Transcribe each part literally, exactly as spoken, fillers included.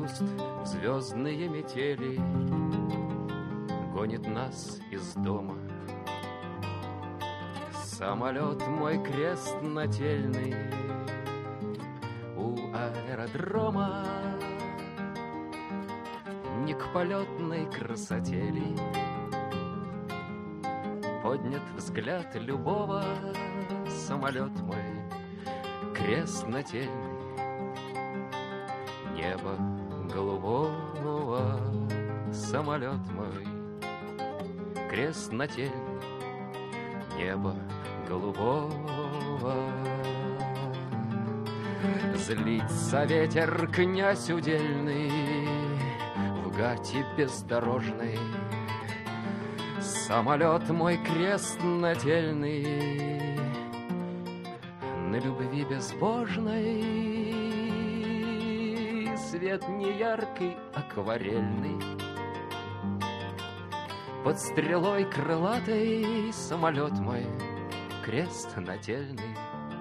Август в звездные метели гонит нас из дома. Самолет мой крест нательный у аэродрома. Не к полетной красоте ли поднят взгляд любого? Самолет мой крест нательный небо голубого. Самолет мой крест нательный небо голубого. Злится ветер, князь удельный, в гате бездорожной. Самолет мой крест нательный на любви безбожной. Свет неяркий, акварельный, под стрелой крылатой. Самолет мой крест нательный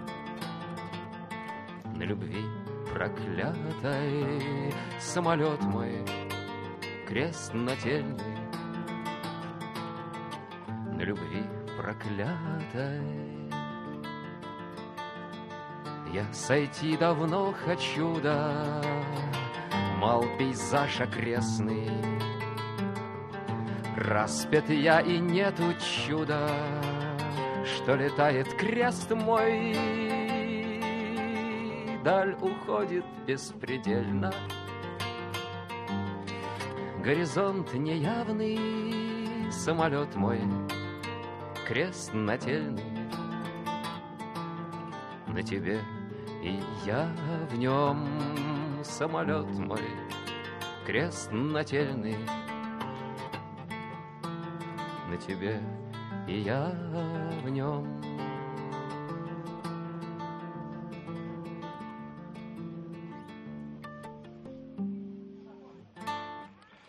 на любви проклятой. Самолет мой крест нательный на любви проклятой. Я сойти давно хочу, да мал пейзаж окрестный. Распят я, и нету чуда, что летает крест мой. Даль уходит беспредельно, горизонт неявный. Самолет мой крест нательный на тебе, и я в нем. Самолет мой крест нательный на тебе, и я в нем.